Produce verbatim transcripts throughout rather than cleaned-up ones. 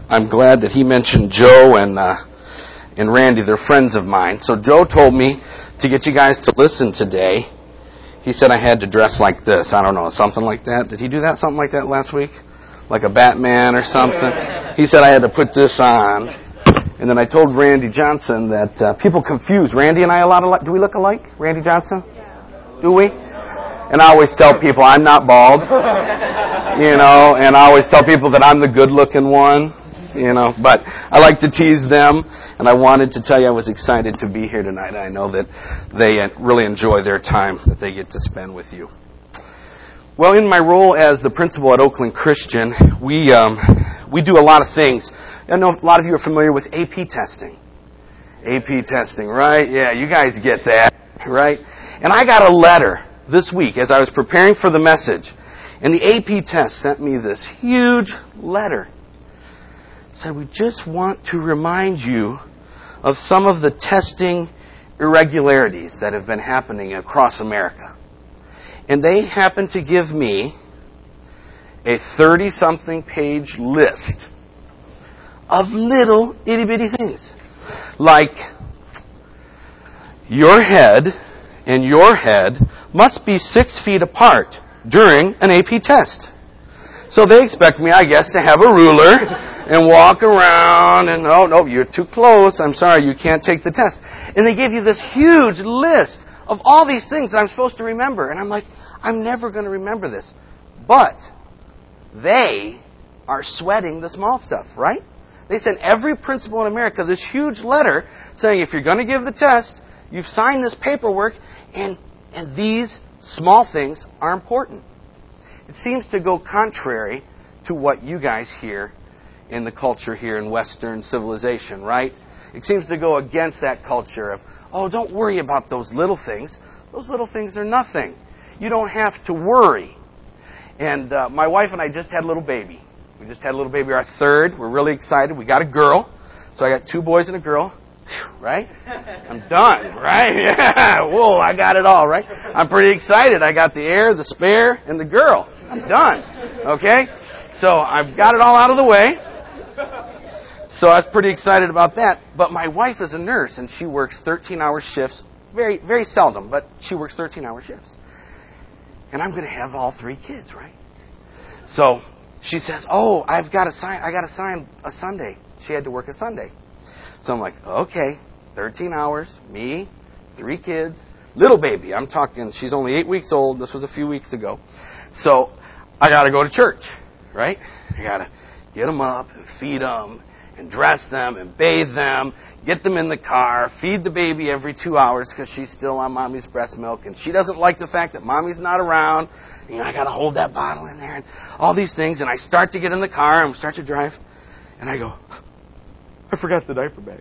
I'm glad that he mentioned Joe and uh, and Randy. They're friends of mine. So Joe told me to get you guys to listen today. He said I had to dress like this. I don't know, something like that. Did he do that? Something like that last week? Like a Batman or something? He said I had to put this on. And then I told Randy Johnson that uh, people confuse Randy and I a lot. Alike. Do we look alike, Randy Johnson? Yeah. Do we? And I always tell people I'm not bald, you know, and I always tell people that I'm the good-looking one, you know. But I like to tease them, and I wanted to tell you I was excited to be here tonight. I know that they really enjoy their time that they get to spend with you. Well, in my role as the principal at Oakland Christian, we um, we do a lot of things. I know a lot of you are familiar with A P testing. A P testing, right? Yeah, you guys get that, right? And I got a letter this week as I was preparing for the message. And the A P test sent me this huge letter. It said, we just want to remind you of some of the testing irregularities that have been happening across America. And they happened to give me a thirty-something page list of little itty-bitty things. Like, your head and your head must be six feet apart during an A P test. So they expect me, I guess, to have a ruler and walk around and, oh, no, you're too close. I'm sorry, you can't take the test. And they give you this huge list of all these things that I'm supposed to remember. And I'm like, I'm never going to remember this. But they are sweating the small stuff, right? They sent every principal in America this huge letter saying, if you're going to give the test, you've signed this paperwork, and, and these small things are important. It seems to go contrary to what you guys hear in the culture here in Western civilization, right? It seems to go against that culture of, oh, don't worry about those little things. Those little things are nothing. You don't have to worry. And uh, my wife and I just had a little baby. We just had a little baby, our third. We're really excited. We got a girl. So I got two boys and a girl. Right? I'm done, right? Yeah. Whoa, I got it all, right? I'm pretty excited. I got the heir, the spare, and the girl. I'm done. Okay? So I've got it all out of the way. So I was pretty excited about that. But my wife is a nurse, and she works thirteen-hour shifts. Very, very seldom, but she works thirteen-hour shifts. And I'm going to have all three kids, right? So she says, oh, I've got to sign, I got to sign a Sunday. She had to work a Sunday. So I'm like, okay, thirteen hours, me, three kids, little baby. I'm talking, she's only eight weeks old. This was a few weeks ago. So I got to go to church, right? I got to get them up and feed them and dress them and bathe them, get them in the car, feed the baby every two hours because she's still on mommy's breast milk. And she doesn't like the fact that mommy's not around. You know, I got to hold that bottle in there and all these things. And I start to get in the car and start to drive. And I go, I forgot the diaper bag.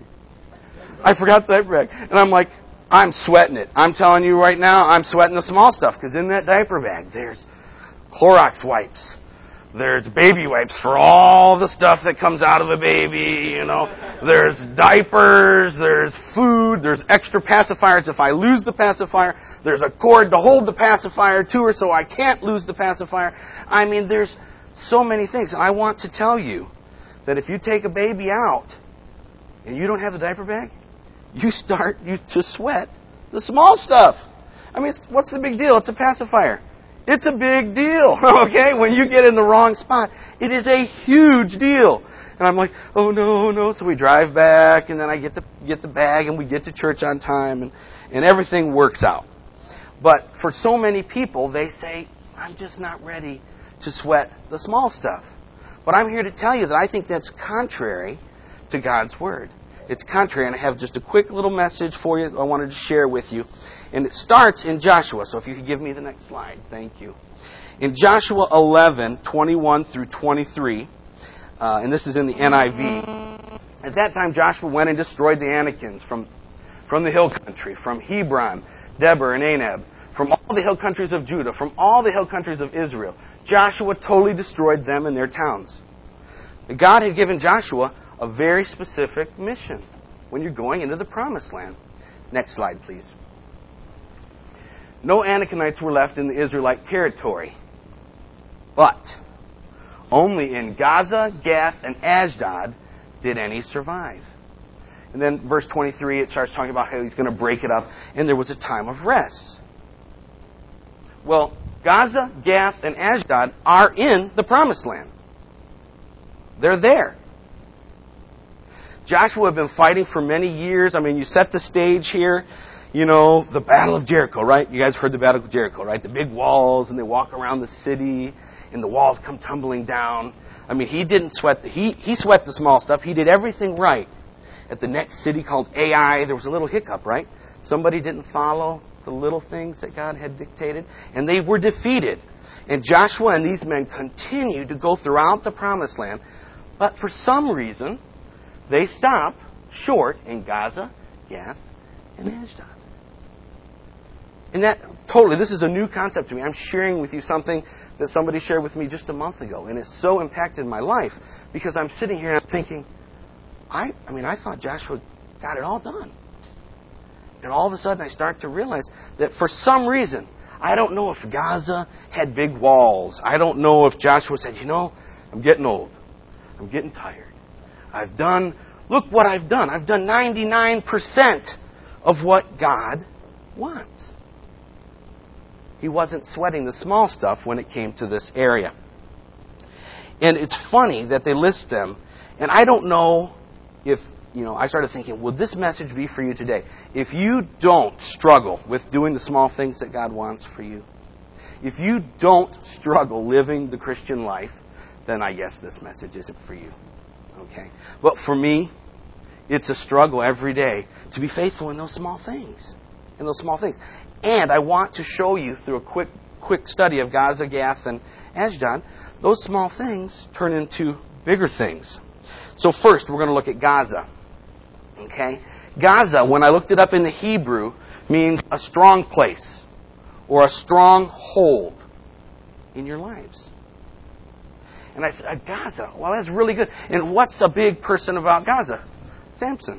I forgot the diaper bag. And I'm like, I'm sweating it. I'm telling you right now, I'm sweating the small stuff. Because in that diaper bag, there's Clorox wipes. There's baby wipes for all the stuff that comes out of the baby, you know. There's diapers, there's food, there's extra pacifiers. If I lose the pacifier, there's a cord to hold the pacifier to her so I can't lose the pacifier. I mean, there's so many things. And I want to tell you that if you take a baby out and you don't have the diaper bag, you start you to sweat the small stuff. I mean, what's the big deal? It's a pacifier. It's a big deal, okay? When you get in the wrong spot, it is a huge deal. And I'm like, oh, no, no. So we drive back, and then I get the get the bag, and we get to church on time, and, and everything works out. But for so many people, they say, I'm just not ready to sweat the small stuff. But I'm here to tell you that I think that's contrary to God's Word. It's contrary, and I have just a quick little message for you I wanted to share with you. And it starts in Joshua. So if you could give me the next slide. Thank you. In Joshua eleven, twenty-one through twenty-three, uh, and this is in the N I V. At that time, Joshua went and destroyed the Anakims from, from the hill country, from Hebron, Debir, and Anab, from all the hill countries of Judah, from all the hill countries of Israel. Joshua totally destroyed them and their towns. God had given Joshua a very specific mission when you're going into the Promised Land. Next slide, please. No Anakites were left in the Israelite territory, but Only in Gaza, Gath, and Ashdod did any survive. And then verse twenty-three, it starts talking about how he's going to break it up, and there was a time of rest. Well, Gaza, Gath, and Ashdod are in the Promised Land. They're there. Joshua had been fighting for many years. I mean, you set the stage here. You know, the Battle of Jericho, right? You guys heard the Battle of Jericho, right? The big walls, and they walk around the city, and the walls come tumbling down. I mean, he didn't sweat the, he, he sweat the small stuff. He did everything right. At the next city called Ai, there was a little hiccup, right? Somebody didn't follow the little things that God had dictated, and they were defeated. And Joshua and these men continued to go throughout the Promised Land, but for some reason, they stop short in Gaza, Gath, and Ashdod. And that, totally, this is a new concept to me. I'm sharing with you something that somebody shared with me just a month ago, and it's so impacted my life because I'm sitting here and I'm thinking, I, I mean, I thought Joshua got it all done. And all of a sudden I start to realize that for some reason, I don't know if Gaza had big walls. I don't know if Joshua said, you know, I'm getting old. I'm getting tired. I've done, look what I've done. I've done ninety-nine percent of what God wants. He wasn't sweating the small stuff when it came to this area. And it's funny that they list them. And I don't know if, you know, I started thinking, would this message be for you today? If you don't struggle with doing the small things that God wants for you, if you don't struggle living the Christian life, then I guess this message isn't for you. Okay? But for me, it's a struggle every day to be faithful in those small things. In those small things. And I want to show you through a quick quick study of Gaza, Gath, and Ashdod, those small things turn into bigger things. So first, we're going to look at Gaza. Okay? Gaza, when I looked it up in the Hebrew, means a strong place or a strong hold in your lives. And I said, Gaza, well, that's really good. And what's a big person about Gaza? Samson.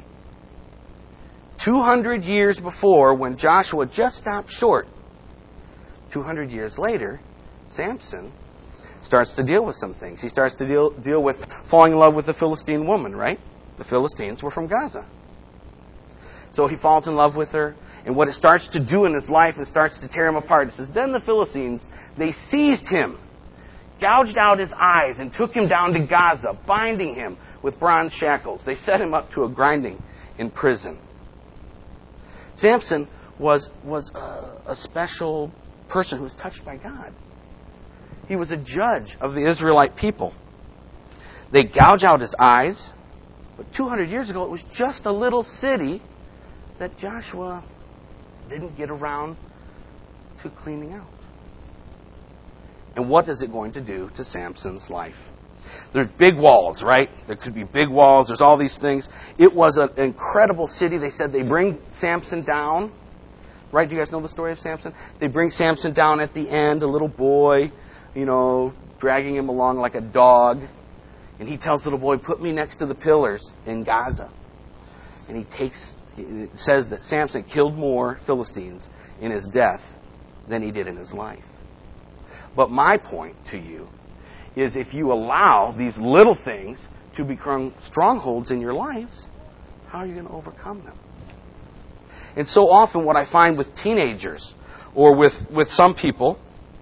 two hundred years before, when Joshua just stopped short, two hundred years later, Samson starts to deal with some things. He starts to deal, deal with falling in love with the Philistine woman, right? The Philistines were from Gaza. So he falls in love with her. And what it starts to do in his life, it starts to tear him apart. It says, then the Philistines, they seized him, gouged out his eyes, and took him down to Gaza, binding him with bronze shackles. They set him up to a grinding in prison. Samson was, was a, a special person who was touched by God. He was a judge of the Israelite people. They gouge out his eyes. But two hundred years ago, it was just a little city that Joshua didn't get around to cleaning out. And what is it going to do to Samson's life? There's big walls, right? There could be big walls. There's all these things. It was an incredible city. They said they bring Samson down. Right? Do you guys know the story of Samson? They bring Samson down at the end, a little boy, you know, dragging him along like a dog. And he tells the little boy, put me next to the pillars in Gaza. And he takes, it says that Samson killed more Philistines in his death than he did in his life. But my point to you is if you allow these little things to become strongholds in your lives, how are you going to overcome them? And so often what I find with teenagers or with, with some people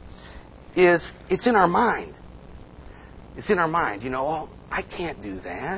is it's in our mind. It's in our mind. You know, oh, I can't do that.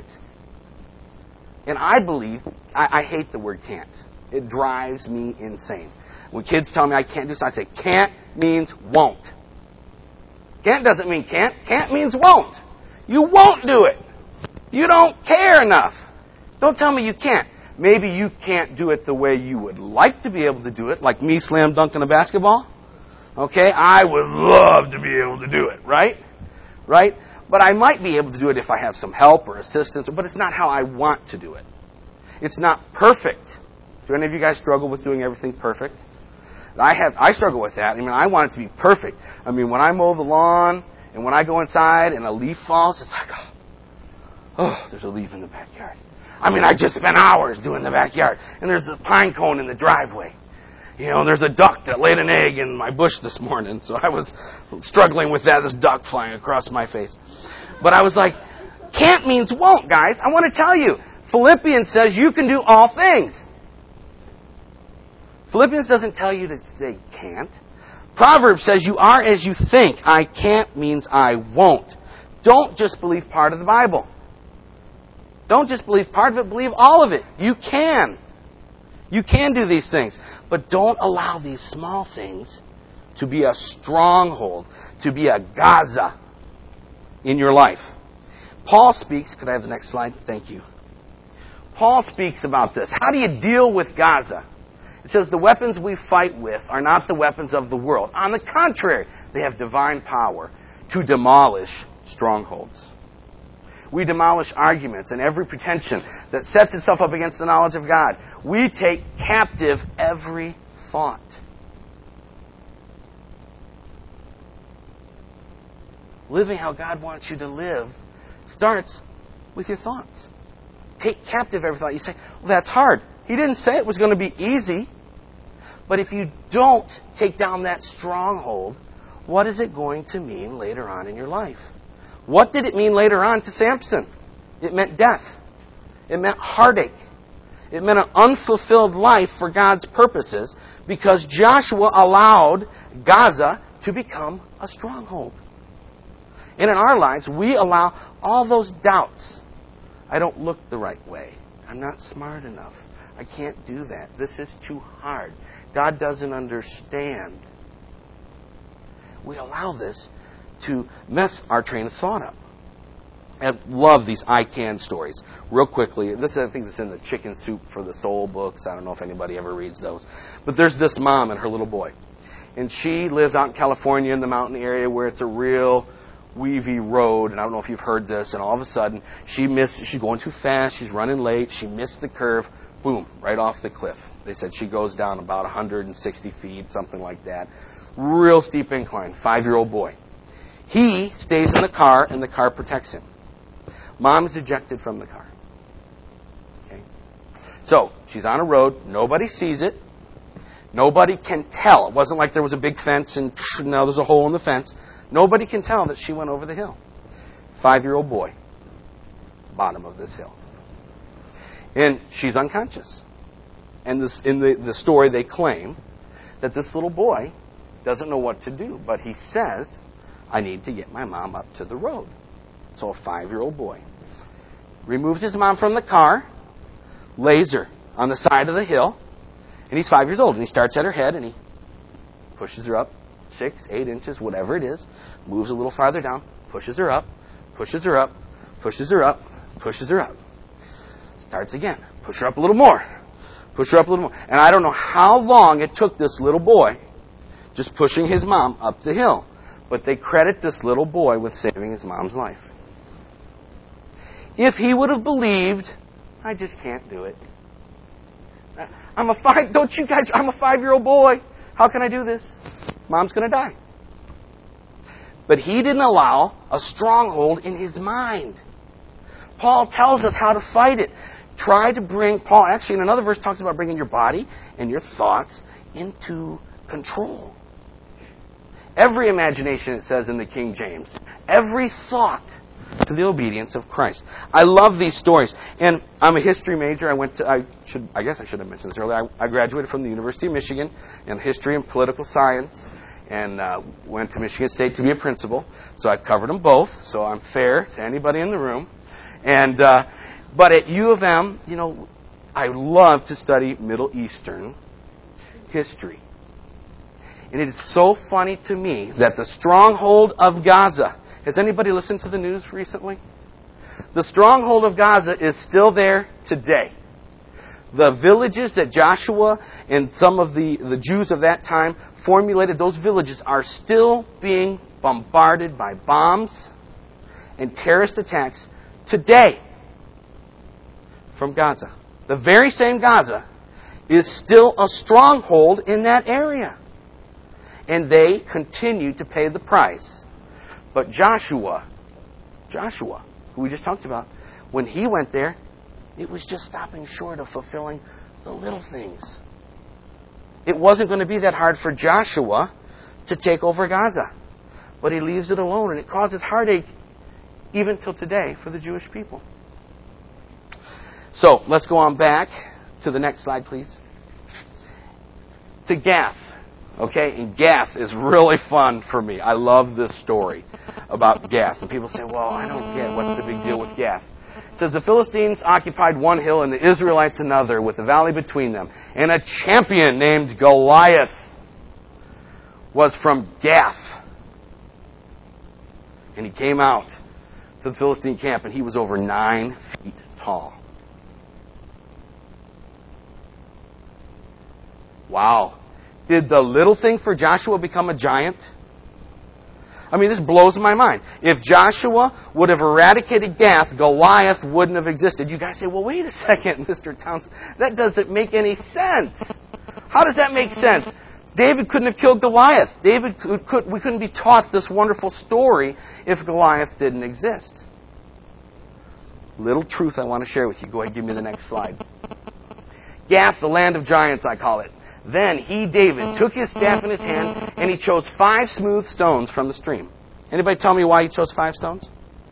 And I believe, I, I hate the word can't. It drives me insane. When kids tell me I can't do something, I say can't means won't. Can't doesn't mean can't. Can't means won't. You won't do it. You don't care enough. Don't tell me you can't. Maybe you can't do it the way you would like to be able to do it, like me slam dunking a basketball. Okay? I would love to be able to do it, right? Right? But I might be able to do it if I have some help or assistance, but it's not how I want to do it. It's not perfect. Do any of you guys struggle with doing everything perfect? I have. I struggle with that. I mean, I want it to be perfect. I mean, when I mow the lawn and when I go inside and a leaf falls, it's like, oh, oh there's a leaf in the backyard. I mean, I just spent hours doing the backyard. And there's a pine cone in the driveway. You know, there's a duck that laid an egg in my bush this morning. So I was struggling with that, this duck flying across my face. But I was like, can't means won't, guys. I want to tell you. Philippians says you can do all things. Philippians doesn't tell you to say can't. Proverbs says you are as you think. I can't means I won't. Don't just believe part of the Bible. Don't just believe part of it, believe all of it. You can. You can do these things. But don't allow these small things to be a stronghold, to be a Gaza in your life. Paul speaks, could I have the next slide? Thank you. Paul speaks about this. How do you deal with Gaza? It says the weapons we fight with are not the weapons of the world. On the contrary, they have divine power to demolish strongholds. We demolish arguments and every pretension that sets itself up against the knowledge of God. We take captive every thought. Living how God wants you to live starts with your thoughts. Take captive every thought. You say, well, that's hard. He didn't say it was going to be easy. But if you don't take down that stronghold, what is it going to mean later on in your life? What did it mean later on to Samson? It meant death. It meant heartache. It meant an unfulfilled life for God's purposes because Joshua allowed Gaza to become a stronghold. And in our lives, we allow all those doubts. I don't look the right way. I'm not smart enough. I can't do that. This is too hard. God doesn't understand. We allow this to mess our train of thought up. I love these I can stories. Real quickly, this I think this is in the Chicken Soup for the Soul books. I don't know if anybody ever reads those. But there's this mom and her little boy. And she lives out in California in the mountain area where it's a real weavy road. And I don't know if you've heard this. And all of a sudden, she missed, she's going too fast. She's running late. She missed the curve. Boom, right off the cliff. They said she goes down about one hundred sixty feet, something like that. Real steep incline. Five-year-old boy. He stays in the car, and the car protects him. Mom is ejected from the car. Okay. So, she's on a road. Nobody sees it. Nobody can tell. It wasn't like there was a big fence, and now there's a hole in the fence. Nobody can tell that she went over the hill. Five-year-old boy. Bottom of this hill. And she's unconscious. And this, in the, the story, they claim that this little boy doesn't know what to do. But he says, I need to get my mom up to the road. So a five-year-old boy removes his mom from the car, lays her on the side of the hill, and he's five years old. And he starts at her head, and he pushes her up six, eight inches, whatever it is, moves a little farther down, pushes her up, pushes her up, pushes her up, pushes her up. Starts again. Push her up a little more. Push her up a little more. And I don't know how long it took this little boy just pushing his mom up the hill. But they credit this little boy with saving his mom's life. If he would have believed, I just can't do it. I'm a five, don't you guys, I'm a five-year-old boy. How can I do this? Mom's going to die. But he didn't allow a stronghold in his mind. Paul tells us how to fight it. Try to bring, Paul actually in another verse talks about bringing your body and your thoughts into control. Every imagination, it says in the King James, every thought to the obedience of Christ. I love these stories. And I'm a history major. I went to, I should, I guess I should have mentioned this earlier. I, I graduated from the University of Michigan in history and political science and uh, went to Michigan State to be a principal. So I've covered them both. So I'm fair to anybody in the room. And, uh, but at U of M, you know, I love to study Middle Eastern history. And it is so funny to me that the stronghold of Gaza, has anybody listened to the news recently? The stronghold of Gaza is still there today. The villages that Joshua and some of the, the Jews of that time formulated, those villages are still being bombarded by bombs and terrorist attacks today from Gaza. The very same Gaza is still a stronghold in that area. And they continue to pay the price. But Joshua, Joshua, who we just talked about, when he went there, it was just stopping short of fulfilling the little things. It wasn't going to be that hard for Joshua to take over Gaza. But he leaves it alone, and it causes heartache even till today for the Jewish people. So, let's go on back to the next slide, please. To Gath. Okay, and Gath is really fun for me. I love this story about Gath. And people say, well, I don't get what's the big deal with Gath. It says, the Philistines occupied one hill and the Israelites another, with a valley between them. And a champion named Goliath was from Gath. And he came out to the Philistine camp, and he was over nine feet tall. Wow. Did the little thing for Joshua become a giant? I mean, this blows my mind. If Joshua would have eradicated Gath, Goliath wouldn't have existed. You guys say, well, wait a second, Mister Townsend. That doesn't make any sense. How does that make sense? David couldn't have killed Goliath. David could, could, we couldn't be taught this wonderful story if Goliath didn't exist. Little truth I want to share with you. Go ahead and give me the next slide. Gath, the land of giants, I call it. Then he, David, took his staff in his hand, and he chose five smooth stones from the stream. Anybody tell me why he chose five stones?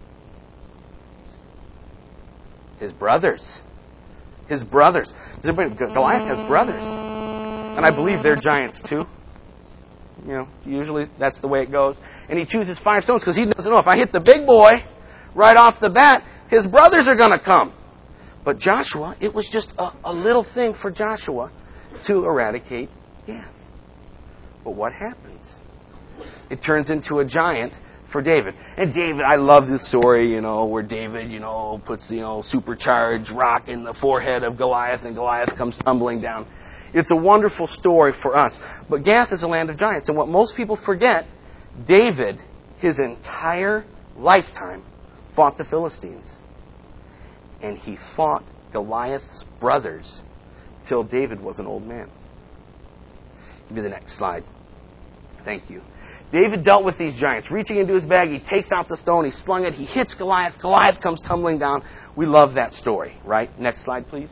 His brothers. His brothers. Does anybody, Goliath has brothers. And I believe they're giants too. You know, usually that's the way it goes. And he chooses five stones because he doesn't know if I hit the big boy right off the bat, his brothers are going to come. But Joshua, it was just a, a little thing for Joshua to eradicate Gath. But what happens? It turns into a giant for David. And David, I love this story, you know, where David, you know, puts, you know, supercharged rock in the forehead of Goliath, and Goliath comes tumbling down. It's a wonderful story for us. But Gath is a land of giants. And what most people forget, David, his entire lifetime, fought the Philistines. And he fought Goliath's brothers till David was an old man. Give me the next slide. Thank you. David dealt with these giants. Reaching into his bag, he takes out the stone, he slung it, he hits Goliath. Goliath comes tumbling down. We love that story, right? Next slide, please.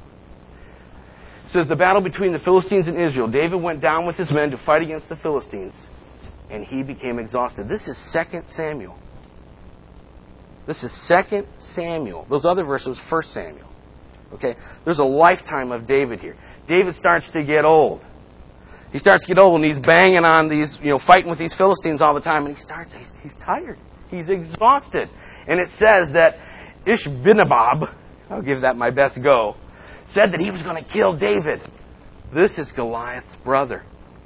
It says, the battle between the Philistines and Israel. David went down with his men to fight against the Philistines, and he became exhausted. This is Second Samuel. This is Second Samuel. Those other verses, First Samuel. Okay, there's a lifetime of David here. David starts to get old. He starts to get old, and he's banging on these, you know, fighting with these Philistines all the time, and he starts, he's, he's tired. He's exhausted. And it says that Ishbinabab, I'll give that my best go, said that he was going to kill David. This is Goliath's brother.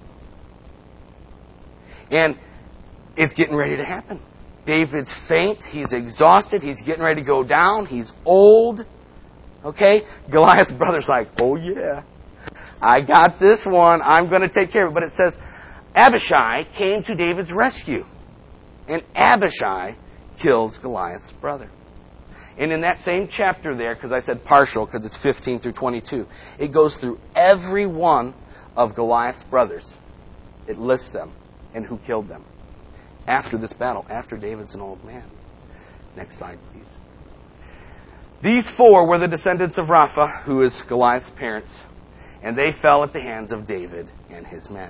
And it's getting ready to happen. David's faint. He's exhausted. He's getting ready to go down. He's old. Okay? Goliath's brother's like, oh yeah, I got this one. I'm going to take care of it. But it says, Abishai came to David's rescue. And Abishai kills Goliath's brother. And in that same chapter there, because I said partial, because it's fifteen through twenty-two, it goes through every one of Goliath's brothers. It lists them and who killed them after this battle, after David's an old man. Next slide, please. These four were the descendants of Rapha, who is Goliath's parents, and they fell at the hands of David and his men.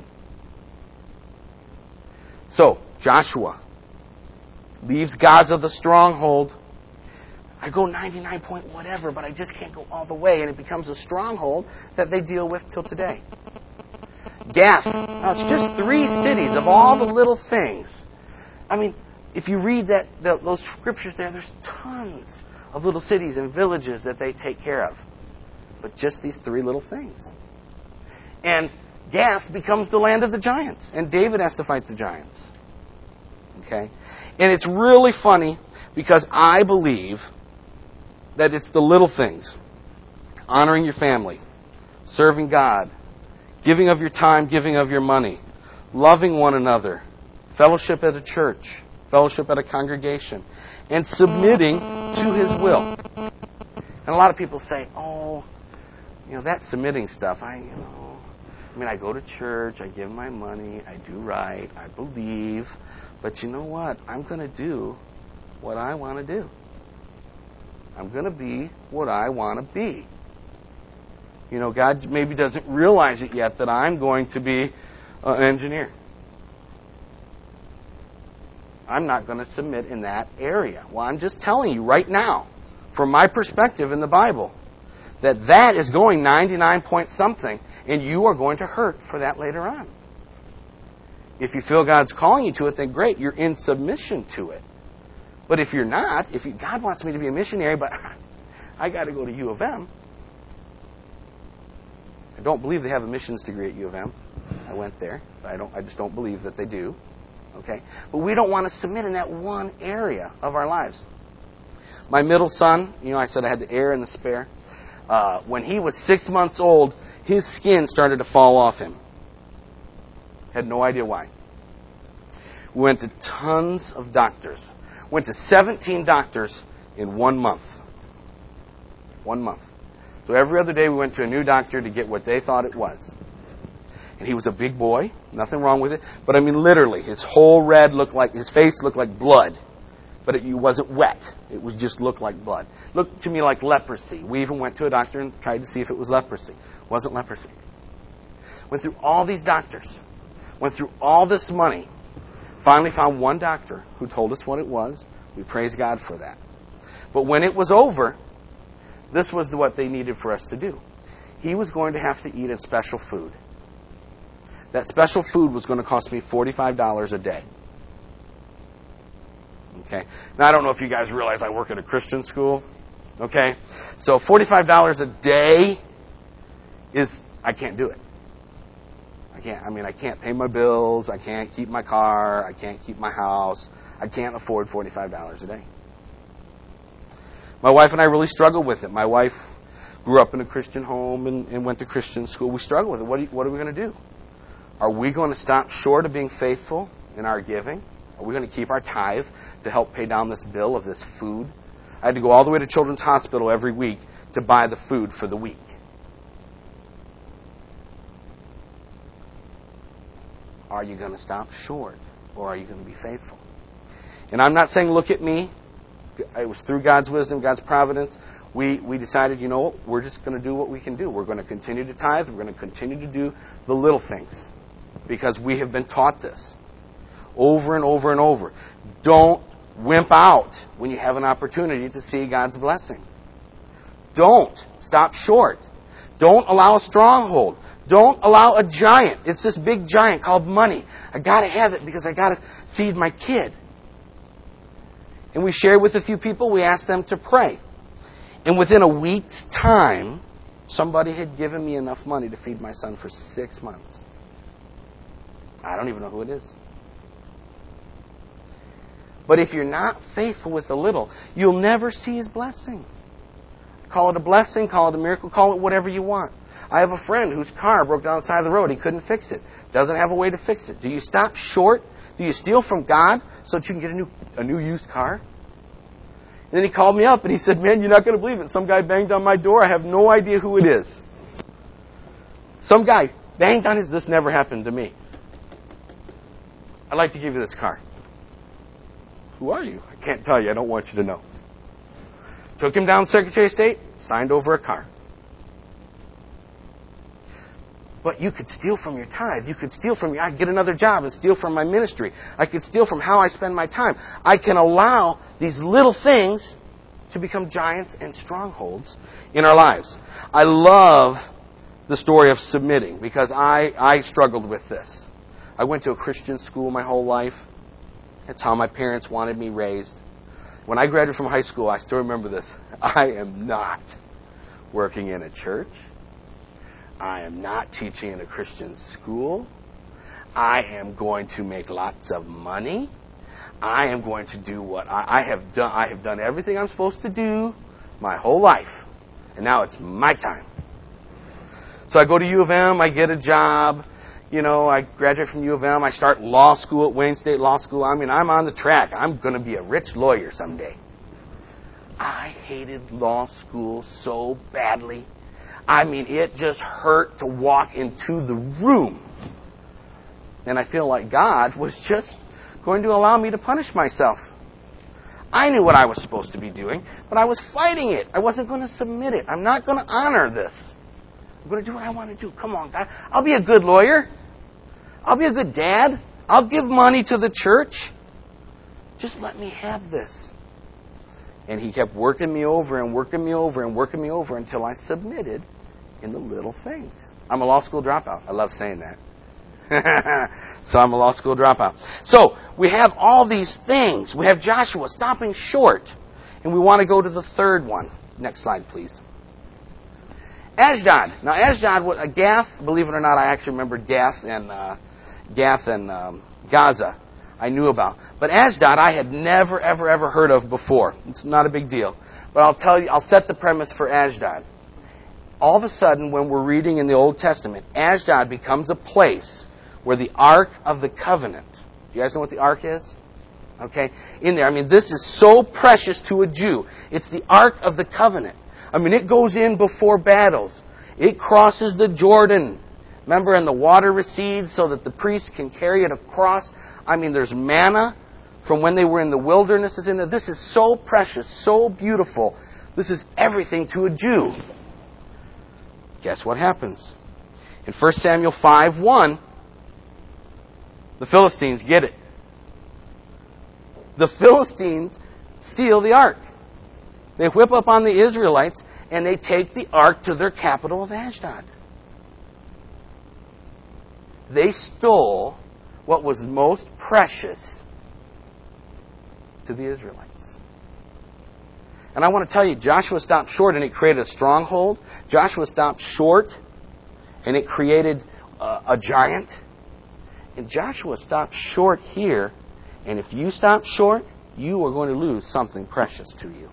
So, Joshua leaves Gaza, the stronghold. I go ninety-nine point whatever, but I just can't go all the way, and it becomes a stronghold that they deal with till today. Gath, now it's just three cities of all the little things. I mean, if you read that, the, those scriptures there, there's tons of little cities and villages that they take care of. But just these three little things. And Gath becomes the land of the giants. And David has to fight the giants. Okay? And it's really funny because I believe that it's the little things. Honoring your family. Serving God. Giving of your time, giving of your money. Loving one another. Fellowship at a church. Fellowship at a congregation. And submitting to His will. And a lot of people say, oh, you know, that submitting stuff, I, you know, I mean, I go to church, I give my money, I do right, I believe, but you know what? I'm going to do what I want to do. I'm going to be what I want to be. You know, God maybe doesn't realize it yet that I'm going to be an engineer. I'm not going to submit in that area. Well, I'm just telling you right now, from my perspective in the Bible, that that is going ninety-nine point something, and you are going to hurt for that later on. If you feel God's calling you to it, then great, you're in submission to it. But if you're not, if you, God wants me to be a missionary, but I got to go to U of M. I don't believe they have a missions degree at U of M. I went there, but I don't. I just don't believe that they do. Okay, but we don't want to submit in that one area of our lives. My middle son, you know, I said I had the heir and the spare. Uh, when he was six months old, his skin started to fall off him. Had no idea why. We went to tons of doctors. Went to seventeen doctors in one month. One month. So every other day we went to a new doctor to get what they thought it was. And he was a big boy. Nothing wrong with it. But I mean literally, his whole red looked like, his face looked like blood. But it wasn't wet. It was just looked like blood. Looked to me like leprosy. We even went to a doctor and tried to see if it was leprosy. It wasn't leprosy. Went through all these doctors. Went through all this money. Finally found one doctor who told us what it was. We praise God for that. But when it was over, this was what they needed for us to do. He was going to have to eat a special food. That special food was going to cost me forty-five dollars a day. Okay. Now, I don't know if you guys realize I work at a Christian school. Okay. So forty-five dollars a day is, I can't do it. I can't, I mean, I can't pay my bills. I can't keep my car. I can't keep my house. I can't afford forty-five dollars a day. My wife and I really struggle with it. My wife grew up in a Christian home and, and went to Christian school. We struggle with it. What, do you, what are we going to do? Are we going to stop short of being faithful in our giving? Are we going to keep our tithe to help pay down this bill of this food? I had to go all the way to Children's Hospital every week to buy the food for the week. Are you going to stop short, or are you going to be faithful? And I'm not saying, look at me. It was through God's wisdom, God's providence. We, we decided, you know what, we're just going to do what we can do. We're going to continue to tithe. We're going to continue to do the little things because we have been taught this over and over and over. Don't wimp out when you have an opportunity to see God's blessing. Don't stop short. Don't allow a stronghold. Don't allow a giant. It's this big giant called money. I got to have it because I got to feed my kid. And we shared with a few people. We asked them to pray. And within a week's time, somebody had given me enough money to feed my son for six months. I don't even know who it is. But if you're not faithful with the little, you'll never see His blessing. Call it a blessing, call it a miracle, call it whatever you want. I have a friend whose car broke down the side of the road. He couldn't fix it. Doesn't have a way to fix it. Do you stop short? Do you steal from God so that you can get a new a new used car? And then he called me up and he said, man, you're not going to believe it. Some guy banged on my door. I have no idea who it is. Some guy banged on his... This never happened to me. I'd like to give you this car. Who are you? I can't tell you. I don't want you to know. Took him down to Secretary of State, signed over a car. But you could steal from your tithe. You could steal from your... I could get another job and steal from my ministry. I could steal from how I spend my time. I can allow these little things to become giants and strongholds in our lives. I love the story of submitting because I, I struggled with this. I went to a Christian school my whole life. That's how my parents wanted me raised. When I graduated from high school, I still remember this. I am not working in a church. I am not teaching in a Christian school. I am going to make lots of money. I am going to do what I, I have done. I have done everything I'm supposed to do my whole life. And now it's my time. So I go to U of M. I get a job. You know, I graduate from U of M. I start law school at Wayne State Law School. I mean, I'm on the track. I'm going to be a rich lawyer someday. I hated law school so badly. I mean, it just hurt to walk into the room. And I feel like God was just going to allow me to punish myself. I knew what I was supposed to be doing, but I was fighting it. I wasn't going to submit it. I'm not going to honor this. I'm going to do what I want to do. Come on, God. I'll be a good lawyer. I'll be a good dad. I'll give money to the church. Just let me have this. And he kept working me over and working me over and working me over until I submitted in the little things. I'm a law school dropout. I love saying that. So I'm a law school dropout. So we have all these things. We have Joshua stopping short. And we want to go to the third one. Next slide, please. Ashdod. Now, Ashdod, Gath, believe it or not, I actually remember Gath and, uh, Gath and um, Gaza. I knew about. But Ashdod I had never, ever, ever heard of before. It's not a big deal. But I'll tell you, I'll set the premise for Ashdod. All of a sudden, when we're reading in the Old Testament, Ashdod becomes a place where the Ark of the Covenant. Do you guys know what the Ark is? Okay? In there. I mean, this is so precious to a Jew. It's the Ark of the Covenant. I mean, it goes in before battles. It crosses the Jordan. Remember, and the water recedes so that the priests can carry it across. I mean, there's manna from when they were in the wilderness is in there. This is so precious, so beautiful. This is everything to a Jew. Guess what happens? In First Samuel five one, the Philistines get it. The Philistines steal the ark. They whip up on the Israelites, and they take the ark to their capital of Ashdod. They stole what was most precious to the Israelites. And I want to tell you, Joshua stopped short and it created a stronghold. Joshua stopped short and it created a, a giant. And Joshua stopped short here. And if you stop short, you are going to lose something precious to you.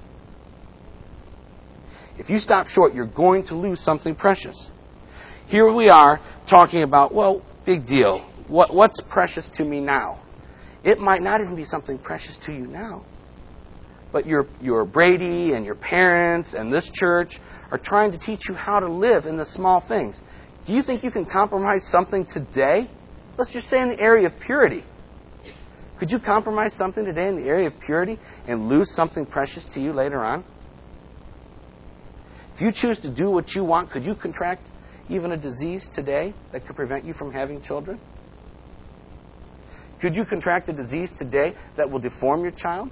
If you stop short, you're going to lose something precious. Here we are talking about, well, big deal. What, what's precious to me now? It might not even be something precious to you now. But your, your Brady and your parents and this church are trying to teach you how to live in the small things. Do you think you can compromise something today? Let's just say in the area of purity. Could you compromise something today in the area of purity and lose something precious to you later on? If you choose to do what you want, could you contract even a disease today that could prevent you from having children? Could you contract a disease today that will deform your child?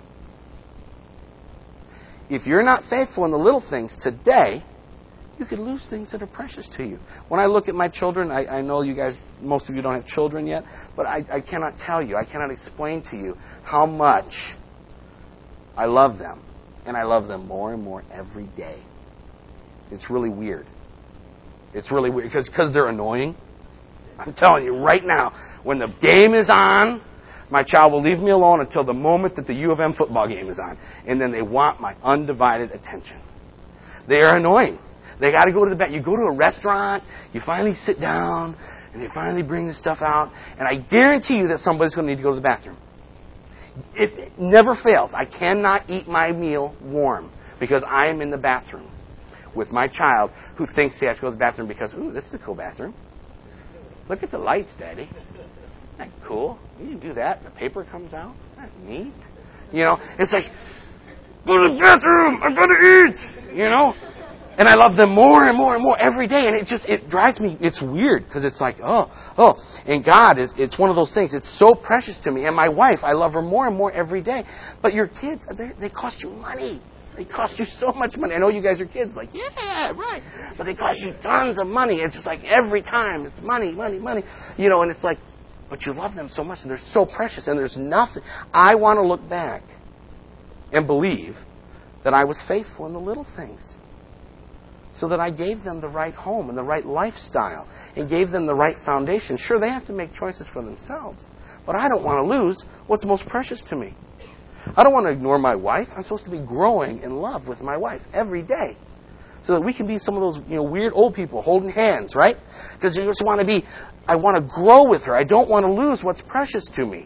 If you're not faithful in the little things today, you could lose things that are precious to you. When I look at my children, I, I know you guys, most of you don't have children yet, but I, I cannot tell you, I cannot explain to you how much I love them. And I love them more and more every day. It's really weird. It's really weird because because they're annoying. I'm telling you right now, when the game is on, my child will leave me alone until the moment that the U of M football game is on. And then they want my undivided attention. They are annoying. They got to go to the bed. You go to a restaurant, you finally sit down, and they finally bring the stuff out. And I guarantee you that somebody's going to need to go to the bathroom. It, it never fails. I cannot eat my meal warm because I am in the bathroom with my child who thinks he has to go to the bathroom because, ooh, this is a cool bathroom. Look at the lights, Daddy. Isn't that cool? You can do that. The paper comes out. Isn't that neat? You know, it's like, go to the bathroom. I gotta eat. You know? And I love them more and more and more every day. And it just, it drives me, it's weird because it's like, oh, oh. And God, is it's one of those things. It's so precious to me. And my wife, I love her more and more every day. But your kids, they cost you money. They cost you so much money. I know you guys are kids, like, yeah, right. But they cost you tons of money. It's just like every time it's money, money, money. You know, and it's like, but you love them so much and they're so precious and there's nothing. I want to look back and believe that I was faithful in the little things. So that I gave them the right home and the right lifestyle and gave them the right foundation. Sure, they have to make choices for themselves. But I don't want to lose what's most precious to me. I don't want to ignore my wife. I'm supposed to be growing in love with my wife every day. So that we can be some of those, you know, weird old people holding hands, right? Because you just want to be, I want to grow with her. I don't want to lose what's precious to me.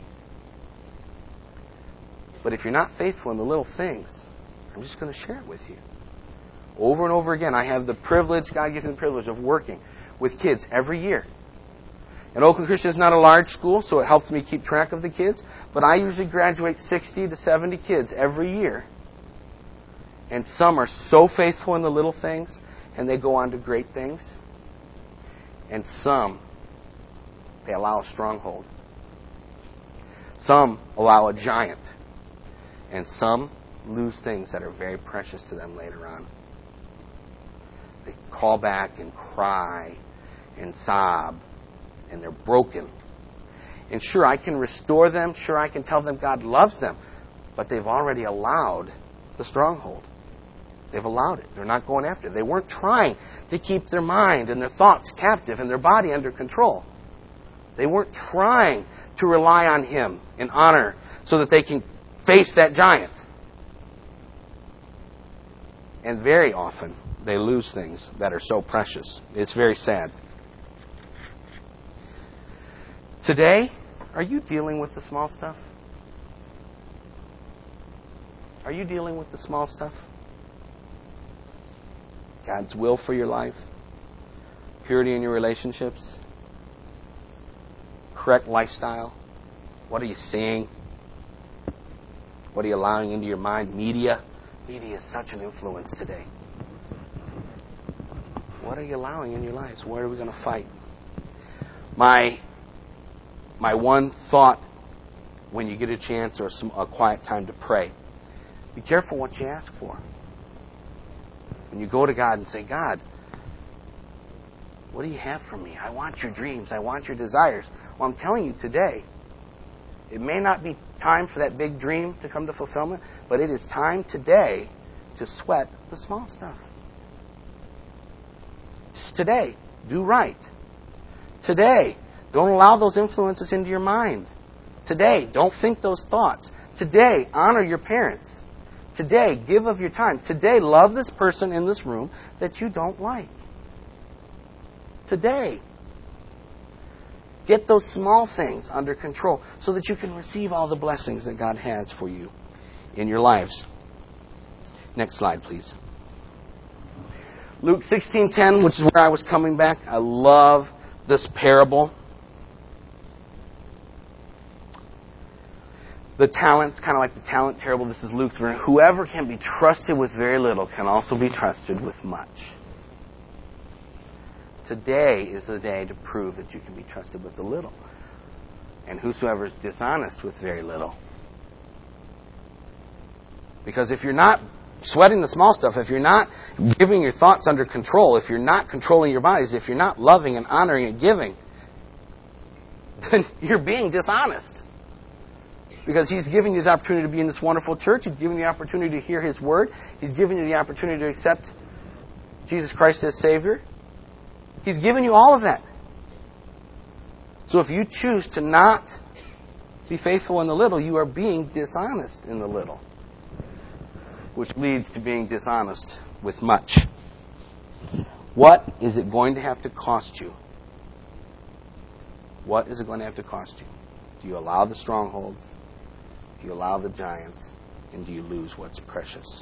But if you're not faithful in the little things, I'm just going to share it with you. Over and over again, I have the privilege, God gives me the privilege of working with kids every year. And Oakland Christian is not a large school, so it helps me keep track of the kids. But I usually graduate sixty to seventy kids every year. And some are so faithful in the little things, and they go on to great things. And some, they allow a stronghold. Some allow a giant. And some lose things that are very precious to them later on. They call back and cry and sob, and they're broken. And sure, I can restore them. Sure, I can tell them God loves them. But they've already allowed the stronghold. They've allowed it. They're not going after it. They weren't trying to keep their mind and their thoughts captive and their body under control. They weren't trying to rely on Him in honor so that they can face that giant. And very often, they lose things that are so precious. It's very sad. Today, are you dealing with the small stuff? Are you dealing with the small stuff? God's will for your life? Purity in your relationships? Correct lifestyle? What are you seeing? What are you allowing into your mind? Media? Media is such an influence today. What are you allowing in your lives? Where are we going to fight? My my one thought when you get a chance or some, a quiet time to pray, be careful what you ask for. When you go to God and say, God, what do you have for me? I want your dreams. I want your desires. Well, I'm telling you today, it may not be time for that big dream to come to fulfillment, but it is time today to sweat the small stuff. Just today, do right. Today, don't allow those influences into your mind. Today, don't think those thoughts. Today, honor your parents. Today, give of your time. Today, love this person in this room that you don't like. Today, get those small things under control so that you can receive all the blessings that God has for you in your lives. Next slide, please. Luke sixteen ten, which is where I was coming back. I love this parable. The talents, kind of like the talent parable. This is Luke's version. Whoever can be trusted with very little can also be trusted with much. Today is the day to prove that you can be trusted with the little. And whosoever is dishonest with very little. Because if you're not sweating the small stuff, if you're not giving your thoughts under control, if you're not controlling your bodies, if you're not loving and honoring and giving, then you're being dishonest. Because He's giving you the opportunity to be in this wonderful church. He's giving you the opportunity to hear His Word. He's giving you the opportunity to accept Jesus Christ as Savior. He's given you all of that. So if you choose to not be faithful in the little, you are being dishonest in the little. Which leads to being dishonest with much. What is it going to have to cost you? What is it going to have to cost you? Do you allow the strongholds? Do you allow the giants? And do you lose what's precious?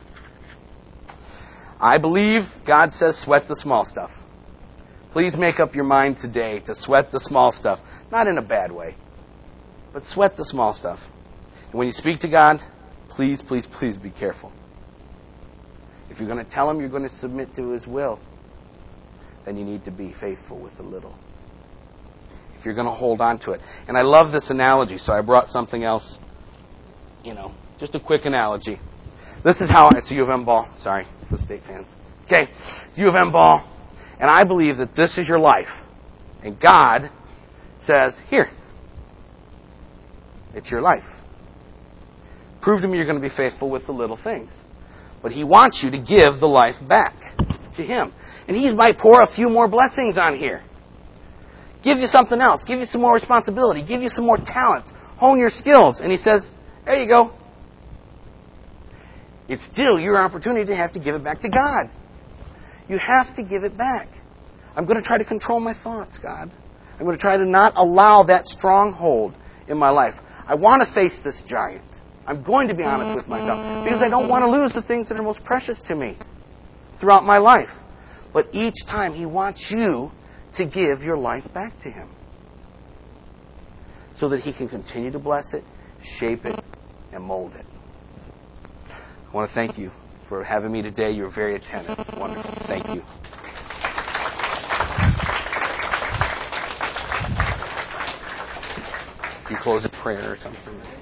I believe God says sweat the small stuff. Please make up your mind today to sweat the small stuff. Not in a bad way, but sweat the small stuff. And when you speak to God, please, please, please be careful. If you're going to tell Him you're going to submit to His will, then you need to be faithful with the little. If you're going to hold on to it. And I love this analogy, so I brought something else. You know, just a quick analogy. This is how, it's a U of M ball. Sorry for State fans. Okay, U of M ball. And I believe that this is your life. And God says, here, it's your life. Prove to me you're going to be faithful with the little things. But He wants you to give the life back to Him. And He might pour a few more blessings on here. Give you something else. Give you some more responsibility. Give you some more talents. Hone your skills. And He says, there you go. It's still your opportunity to have to give it back to God. You have to give it back. I'm going to try to control my thoughts, God. I'm going to try to not allow that stronghold in my life. I want to face this giant. I'm going to be honest with myself because I don't want to lose the things that are most precious to me throughout my life. But each time He wants you to give your life back to Him so that He can continue to bless it, shape it, and mold it. I want to thank you for having me today. You're very attentive. Wonderful. Thank you. You close in prayer or something.